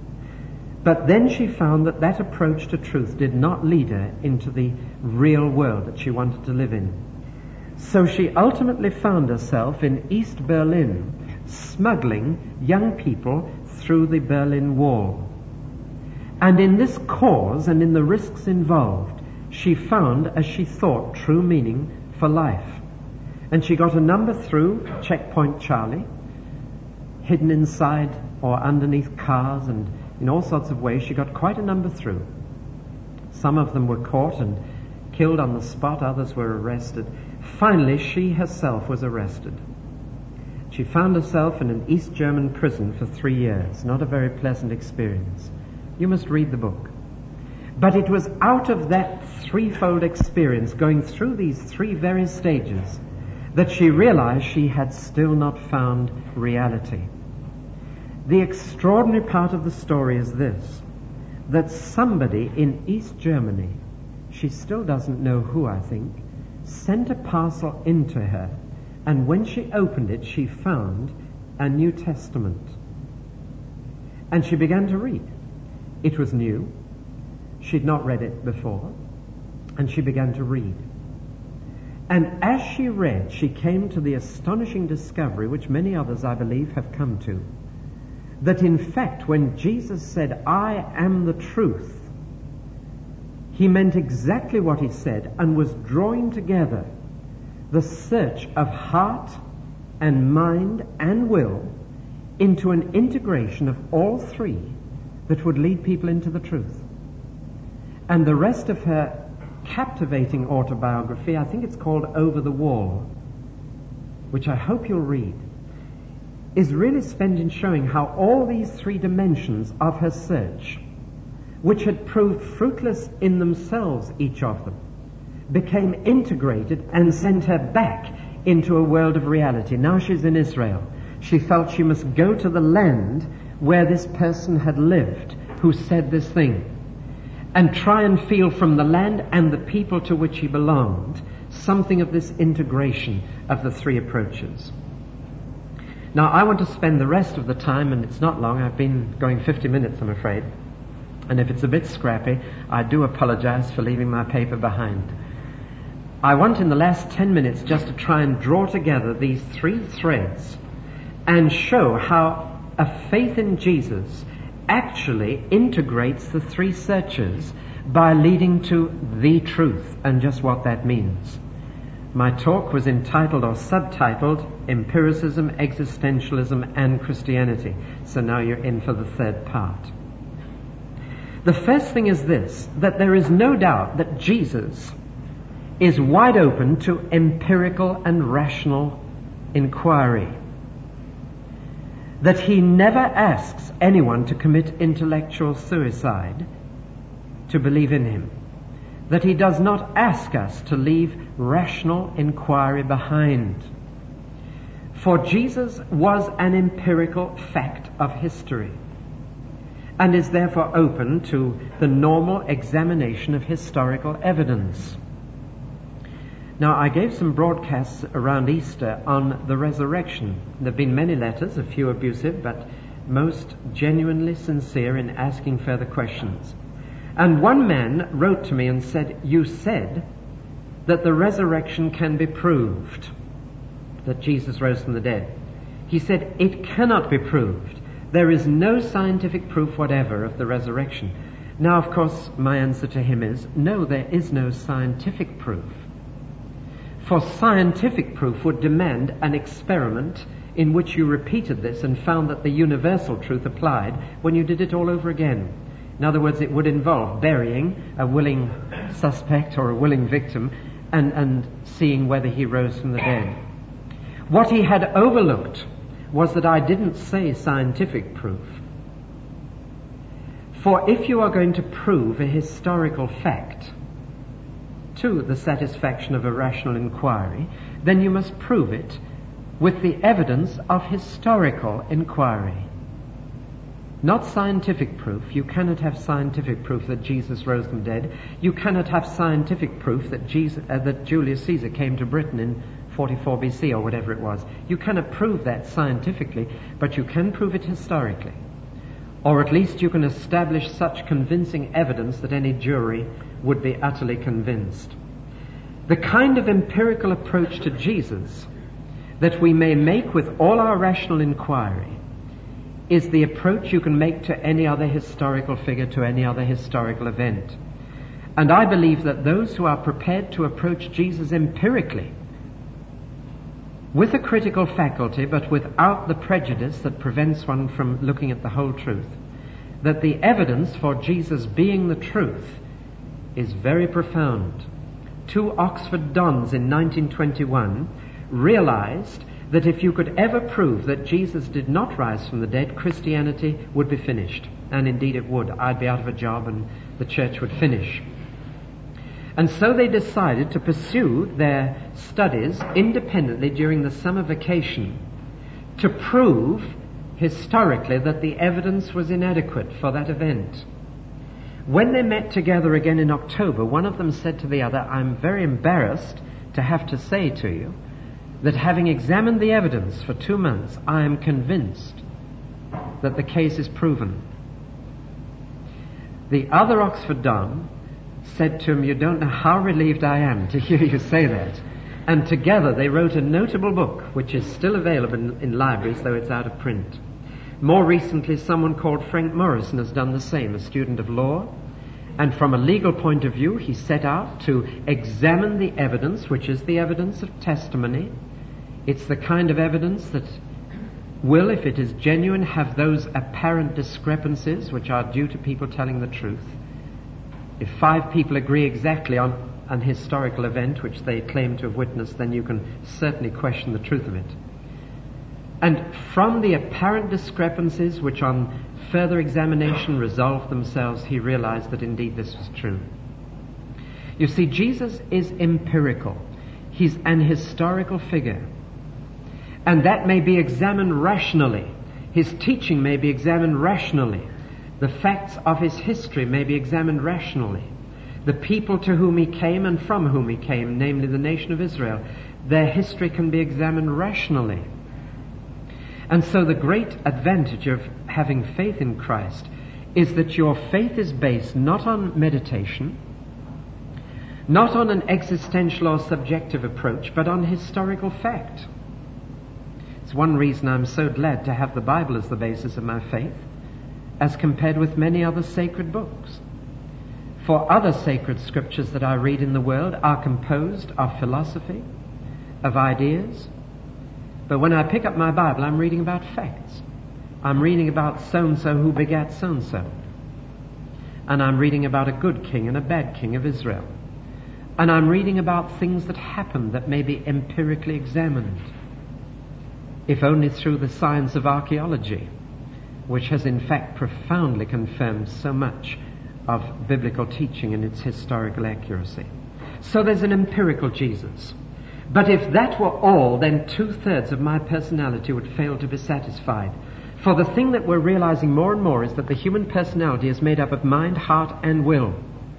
But then she found that that approach to truth did not lead her into the real world that she wanted to live in. So she ultimately found herself in East Berlin, smuggling young people through the Berlin Wall. And in this cause and in the risks involved, she found, as she thought, true meaning for life. And she got a number through Checkpoint Charlie, hidden inside or underneath cars, and in all sorts of ways she got quite a number through. Some of them were caught and killed on the spot, others were arrested. Finally, she herself was arrested. She found herself in an East German prison for 3 years. Not a very pleasant experience. You must read the book. But it was out of that threefold experience, going through these three various stages, that she realized she had still not found reality. The extraordinary part of the story is this, that somebody in East Germany, she still doesn't know who, I think, sent a parcel into her, and when she opened it, she found a New Testament. And she began to read. It was new. She'd not read it before. And she began to read. And as she read, she came to the astonishing discovery, which many others, I believe, have come to, that in fact, when Jesus said, "I am the truth," he meant exactly what he said and was drawing together the search of heart and mind and will into an integration of all three that would lead people into the truth. And the rest of her captivating autobiography, I think it's called Over the Wall, which I hope you'll read, is really spent in showing how all these three dimensions of her search, which had proved fruitless in themselves, each of them, became integrated and sent her back into a world of reality. Now she's in Israel. She felt she must go to the land where this person had lived who said this thing, and try and feel from the land and the people to which he belonged something of this integration of the three approaches. Now I want to spend the rest of the time, and it's not long, I've been going 50 minutes I'm afraid, and if it's a bit scrappy I do apologize for leaving my paper behind. I want in the last 10 minutes just to try and draw together these three threads and show how a faith in Jesus actually integrates the three searches by leading to the truth, and just what that means. My talk was entitled or subtitled Empiricism, Existentialism and Christianity. So now you're in for the third part. The first thing is this, that there is no doubt that Jesus is wide open to empirical and rational inquiry. That he never asks anyone to commit intellectual suicide to believe in him. That he does not ask us to leave rational inquiry behind. For Jesus was an empirical fact of history, and is therefore open to the normal examination of historical evidence. Now, I gave some broadcasts around Easter on the resurrection. There have been many letters, a few abusive, but most genuinely sincere in asking further questions. And one man wrote to me and said, "You said that the resurrection can be proved, that Jesus rose from the dead." He said, "It cannot be proved. There is no scientific proof whatever of the resurrection." Now, of course, my answer to him is, no, there is no scientific proof. For scientific proof would demand an experiment in which you repeated this and found that the universal truth applied when you did it all over again. In other words, it would involve burying a willing suspect or a willing victim and seeing whether he rose from the dead. What he had overlooked was that I didn't say scientific proof. For if you are going to prove a historical fact to the satisfaction of a rational inquiry, then you must prove it with the evidence of historical inquiry. Not scientific proof. You cannot have scientific proof that Jesus rose from the dead. You cannot have scientific proof that Julius Caesar came to Britain in 44 BC or whatever it was. You cannot prove that scientifically, but you can prove it historically. Or at least you can establish such convincing evidence that any jury would be utterly convinced. The kind of empirical approach to Jesus that we may make with all our rational inquiry is the approach you can make to any other historical figure, to any other historical event. And I believe that those who are prepared to approach Jesus empirically, with a critical faculty, but without the prejudice that prevents one from looking at the whole truth, that the evidence for Jesus being the truth is very profound. Two Oxford dons in 1921 realized that if you could ever prove that Jesus did not rise from the dead, Christianity would be finished. And indeed it would. I'd be out of a job and the church would finish. And so they decided to pursue their studies independently during the summer vacation to prove historically that the evidence was inadequate for that event. When they met together again in October, one of them said to the other, "I'm very embarrassed to have to say to you that having examined the evidence for 2 months, I am convinced that the case is proven." The other Oxford don said to him, "You don't know how relieved I am to hear you say that." And together they wrote a notable book, which is still available in libraries, though it's out of print. More recently, someone called Frank Morrison has done the same, a student of law, And from a legal point of view, he set out to examine the evidence, which is the evidence of testimony. It's the kind of evidence that will, if it is genuine, have those apparent discrepancies which are due to people telling the truth. If 5 people agree exactly on an historical event which they claim to have witnessed, then you can certainly question the truth of it. And from the apparent discrepancies which on further examination resolved themselves, he realized that indeed this was true. You see, Jesus is empirical. He's an historical figure. And that may be examined rationally. His teaching may be examined rationally. The facts of his history may be examined rationally. The people to whom he came and from whom he came, namely the nation of Israel, their history can be examined rationally. And so the great advantage of having faith in Christ is that your faith is based not on meditation, not on an existential or subjective approach, but on historical fact. It's one reason I'm so glad to have the Bible as the basis of my faith, as compared with many other sacred books. For other sacred scriptures that I read in the world are composed of philosophy, of ideas. But when I pick up my Bible, I'm reading about facts. I'm reading about so-and-so who begat so-and-so. And I'm reading about a good king and a bad king of Israel. And I'm reading about things that happened that may be empirically examined, if only through the science of archaeology, which has in fact profoundly confirmed so much of biblical teaching and its historical accuracy. So there's an empirical Jesus. But if that were all, then 2/3 of my personality would fail to be satisfied. For the thing that we're realizing more and more is that the human personality is made up of mind, heart, and will.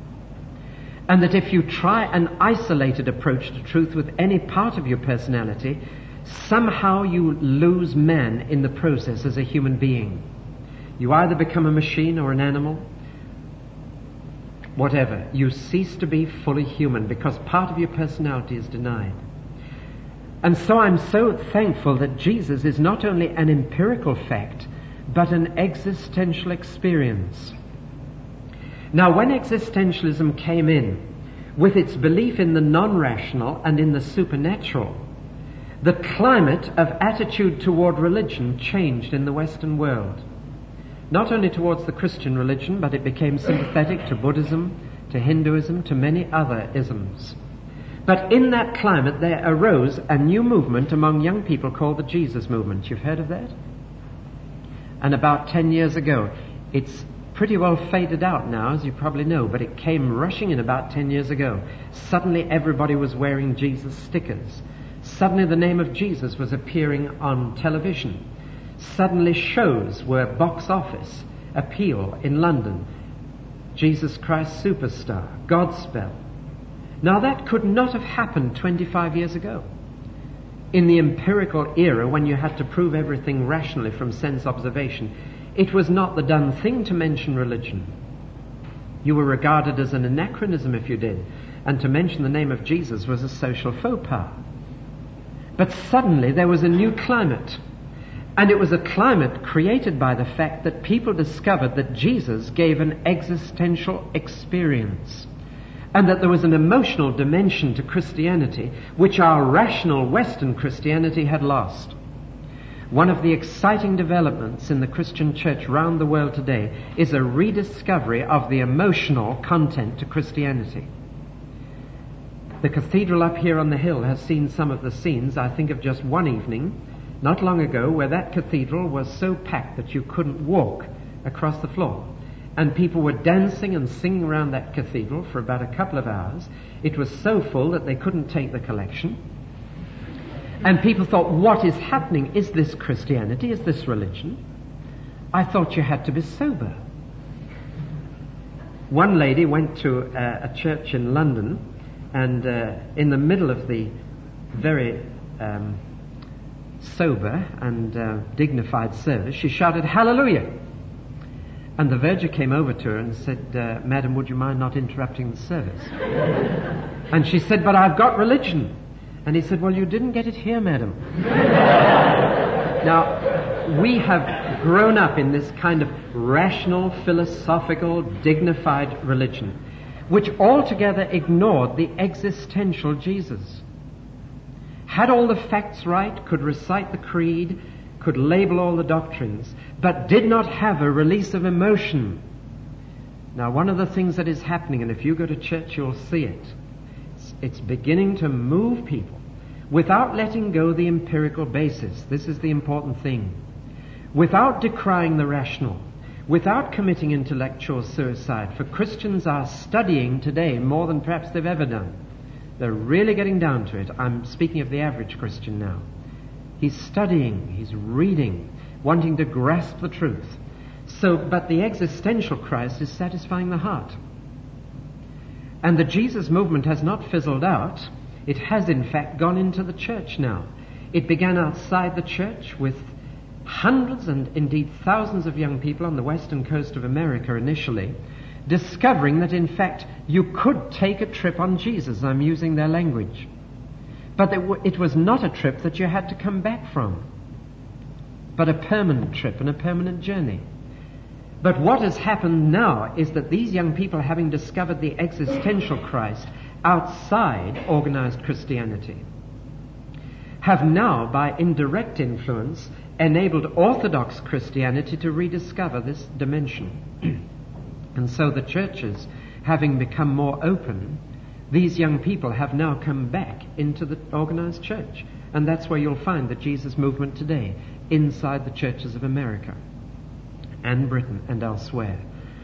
And that if you try an isolated approach to truth with any part of your personality, somehow you lose man in the process as a human being. You either become a machine or an animal, whatever. You cease to be fully human because part of your personality is denied. And so I'm so thankful that Jesus is not only an empirical fact, but an existential experience. Now, when existentialism came in, with its belief in the non-rational and in the supernatural, the climate of attitude toward religion changed in the Western world. Not only towards the Christian religion, but it became sympathetic to Buddhism, to Hinduism, to many other isms. But in that climate there arose a new movement among young people called the Jesus movement. You've heard of that? And about 10 years ago, it's pretty well faded out now, as you probably know, but it came rushing in about 10 years ago. Suddenly everybody was wearing Jesus stickers. Suddenly the name of Jesus was appearing on television. Suddenly shows were box office appeal in London. Jesus Christ Superstar, Godspell. Now that could not have happened 25 years ago. In the empirical era, when you had to prove everything rationally from sense observation, it was not the done thing to mention religion. You were regarded as an anachronism if you did, and to mention the name of Jesus was a social faux pas. But suddenly there was a new climate, and it was a climate created by the fact that people discovered that Jesus gave an existential experience, and that there was an emotional dimension to Christianity which our rational Western Christianity had lost. One of the exciting developments in the Christian church around the world today is a rediscovery of the emotional content to Christianity. The cathedral up here on the hill has seen some of the scenes. I think of just one evening, not long ago, where that cathedral was so packed that you couldn't walk across the floor. And people were dancing and singing around that cathedral for about a couple of hours. It was so full that they couldn't take the collection. And people thought, what is happening? Is this Christianity? Is this religion? I thought you had to be sober. One lady went to a church in London, and in the middle of the very sober and dignified service, she shouted, "Hallelujah!" And the verger came over to her and said, "Madam, would you mind not interrupting the service?" And she said, "But I've got religion." And he said, "Well, you didn't get it here, madam." Now, we have grown up in this kind of rational, philosophical, dignified religion, which altogether ignored the existential Jesus. Had all the facts right, could recite the creed, could label all the doctrines, but did not have a release of emotion. Now, one of the things that is happening, and if you go to church, you'll see it, it's beginning to move people without letting go the empirical basis. This is the important thing. Without decrying the rational, without committing intellectual suicide. For Christians are studying today more than perhaps they've ever done. They're really getting down to it. I'm speaking of the average Christian now. He's studying, he's reading, wanting to grasp the truth. But the existential Christ is satisfying the heart. And the Jesus movement has not fizzled out. It has in fact gone into the church now. It began outside the church with hundreds and indeed thousands of young people on the western coast of America initially, discovering that in fact you could take a trip on Jesus. I'm using their language. But it was not a trip that you had to come back from, but a permanent trip and a permanent journey. But what has happened now is that these young people, having discovered the existential Christ outside organized Christianity, have now, by indirect influence, enabled Orthodox Christianity to rediscover this dimension. And so the churches, having become more open, these young people have now come back into the organized church. And that's where you'll find the Jesus movement today, inside the churches of America and Britain and elsewhere.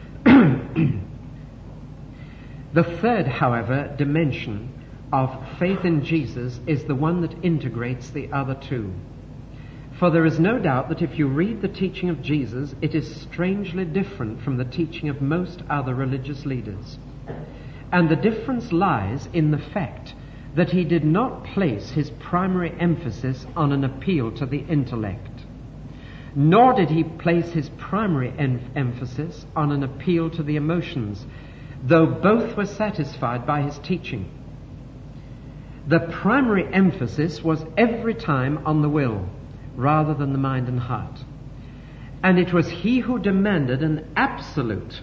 The third, however, dimension of faith in Jesus is the one that integrates the other two. For there is no doubt that if you read the teaching of Jesus, it is strangely different from the teaching of most other religious leaders. And the difference lies in the fact that he did not place his primary emphasis on an appeal to the intellect, nor did he place his primary emphasis on an appeal to the emotions, though both were satisfied by his teaching. The primary emphasis was every time on the will, rather than the mind and heart. And it was he who demanded an absolute,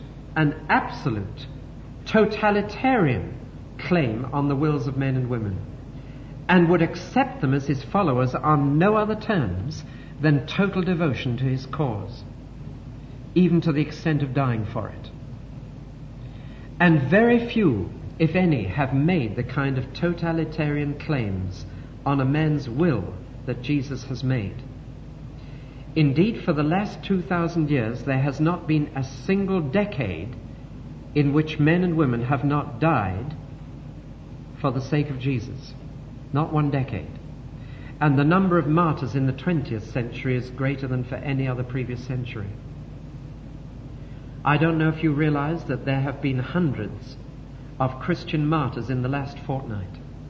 totalitarian claim on the wills of men and women, and would accept them as his followers on no other terms than total devotion to his cause, even to the extent of dying for it. And very few, if any, have made the kind of totalitarian claims on a man's will that Jesus has made. Indeed, for the last 2,000 years, there has not been a single decade in which men and women have not died for the sake of Jesus. Not one decade. And the number of martyrs in the 20th century is greater than for any other previous century. I don't know if you realize that there have been hundreds of Christian martyrs in the last fortnight.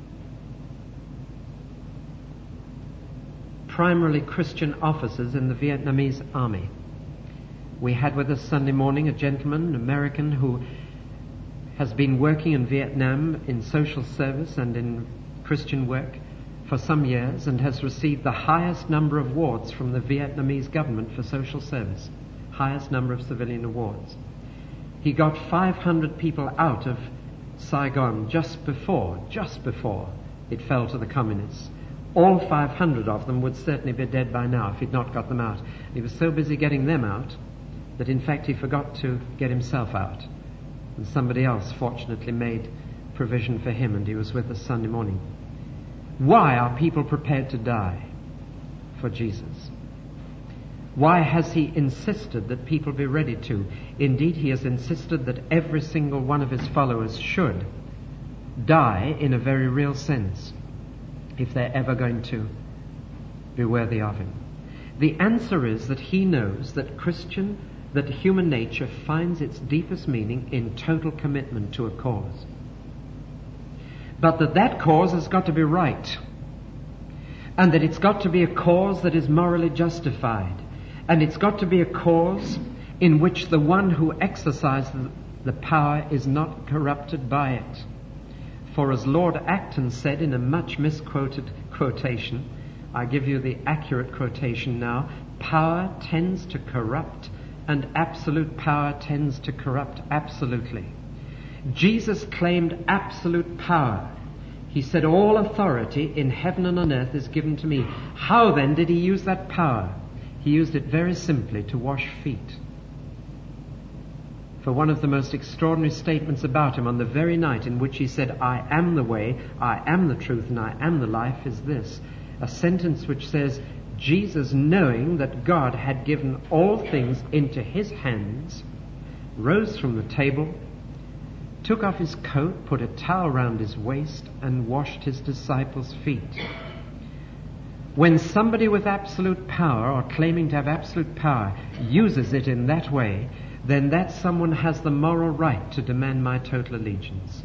Primarily Christian officers in the Vietnamese army. We had with us Sunday morning a gentleman, an American, who has been working in Vietnam in social service and in Christian work for some years, and has received the highest number of awards from the Vietnamese government for social service. Highest number of civilian awards. He got 500 people out of Saigon just before it fell to the communists. All 500 of them would certainly be dead by now if he'd not got them out. He was so busy getting them out that in fact he forgot to get himself out. And somebody else fortunately made provision for him, and he was with us Sunday morning. Why are people prepared to die for Jesus? Why has he insisted that people be ready to? Indeed, he has insisted that every single one of his followers should die in a very real sense, if they're ever going to be worthy of him. The answer is that he knows that human nature finds its deepest meaning in total commitment to a cause. But that cause has got to be right, and that it's got to be a cause that is morally justified, and it's got to be a cause in which the one who exercises the power is not corrupted by it. For as Lord Acton said in a much misquoted quotation, I give you the accurate quotation now, power tends to corrupt, and absolute power tends to corrupt absolutely. Jesus claimed absolute power. He said, all authority in heaven and on earth is given to me. How then did he use that power? He used it very simply to wash feet. For one of the most extraordinary statements about him on the very night in which he said, I am the way, I am the truth, and I am the life, is this. A sentence which says, Jesus, knowing that God had given all things into his hands, rose from the table, took off his coat, put a towel round his waist, and washed his disciples' feet. When somebody with absolute power, or claiming to have absolute power, uses it in that way, then that someone has the moral right to demand my total allegiance.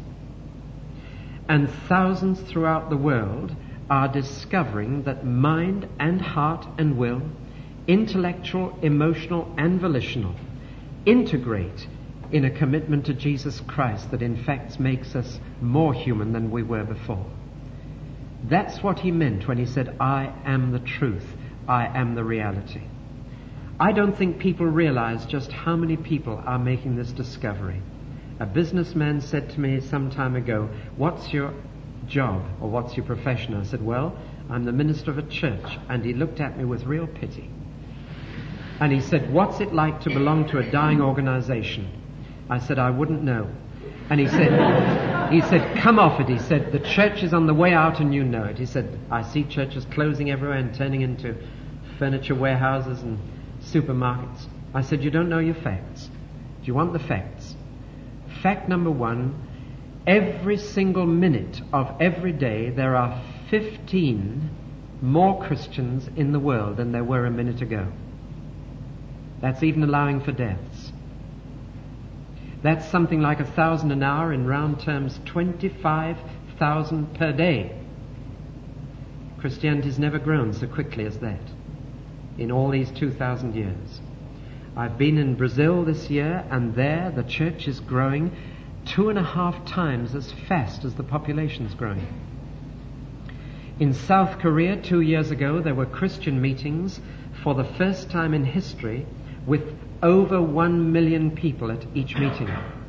And thousands throughout the world are discovering that mind and heart and will, intellectual, emotional, and volitional, integrate in a commitment to Jesus Christ that in fact makes us more human than we were before. That's what he meant when he said, I am the truth, I am the reality. I don't think people realize just how many people are making this discovery. A businessman said to me some time ago, what's your job, or what's your profession? I said, well, I'm the minister of a church. And he looked at me with real pity. And he said, what's it like to belong to a dying organization? I said, I wouldn't know. And he said, come off it. He said, the church is on the way out and you know it. He said, I see churches closing everywhere and turning into furniture warehouses and supermarkets. I said, you don't know your facts. Do you want the facts? Fact number one, every single minute of every day there are 15 more Christians in the world than there were a minute ago. That's even allowing for deaths. That's something like 1,000 an hour, in round terms 25,000 per day. Christianity's never grown so quickly as that in all these 2,000 years. I've been in Brazil this year, and there the church is growing 2.5 times as fast as the population's growing. In South Korea 2 years ago, there were Christian meetings for the first time in history with over 1 million people at each meeting.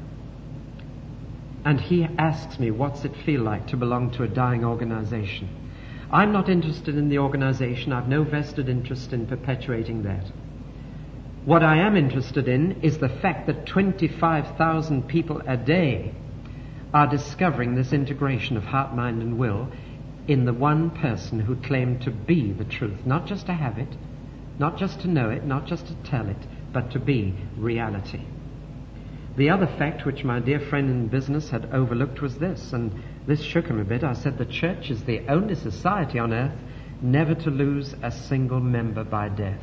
And he asks me, what's it feel like to belong to a dying organization? I'm not interested in the organization. I've no vested interest in perpetuating that. What I am interested in is the fact that 25,000 people a day are discovering this integration of heart, mind, and will in the one person who claimed to be the truth, not just to have it, not just to know it, not just to tell it, but to be reality. The other fact which my dear friend in business had overlooked was this, and this shook him a bit. I said, the church is the only society on earth never to lose a single member by death.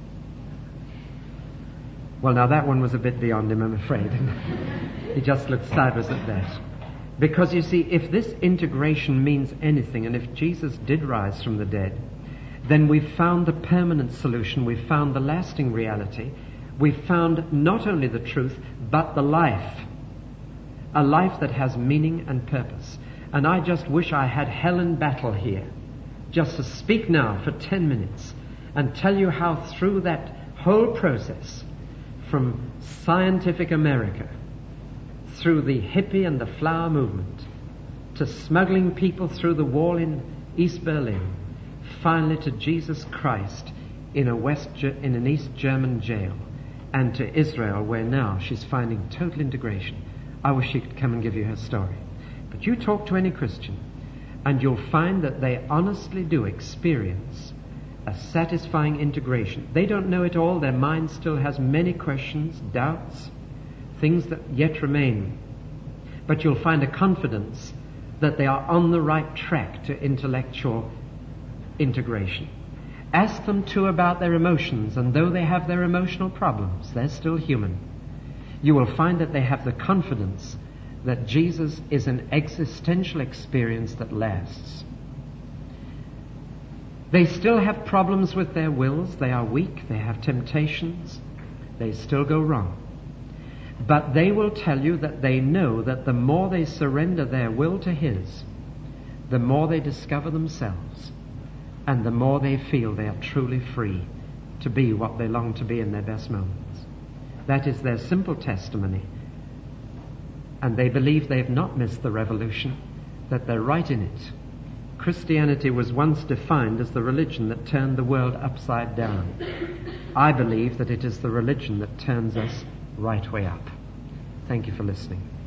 Well, now that one was a bit beyond him, I'm afraid. He just looked sideways at that. Because you see, if this integration means anything, and if Jesus did rise from the dead, then we've found the permanent solution, we've found the lasting reality, we've found not only the truth, but the life. A life that has meaning and purpose. And I just wish I had Helen Battle here, just to speak now for 10 minutes and tell you how through that whole process, from Scientific America, through the hippie and the flower movement, to smuggling people through the wall in East Berlin, finally to Jesus Christ in an East German jail, and to Israel, where now she's finding total integration. I wish she could come and give you her story. But you talk to any Christian, and you'll find that they honestly do experience a satisfying integration. They don't know it all. Their mind still has many questions, doubts, things that yet remain. But you'll find a confidence that they are on the right track to intellectual integration. Ask them too about their emotions, and though they have their emotional problems, they're still human. You will find that they have the confidence that Jesus is an existential experience that lasts. They still have problems with their wills. They are weak. They have temptations. They still go wrong. But they will tell you that they know that the more they surrender their will to His, the more they discover themselves, and the more they feel they are truly free to be what they long to be in their best moments. That is their simple testimony. And they believe they've not missed the revolution, that they're right in it. Christianity was once defined as the religion that turned the world upside down. I believe that it is the religion that turns us right way up. Thank you for listening.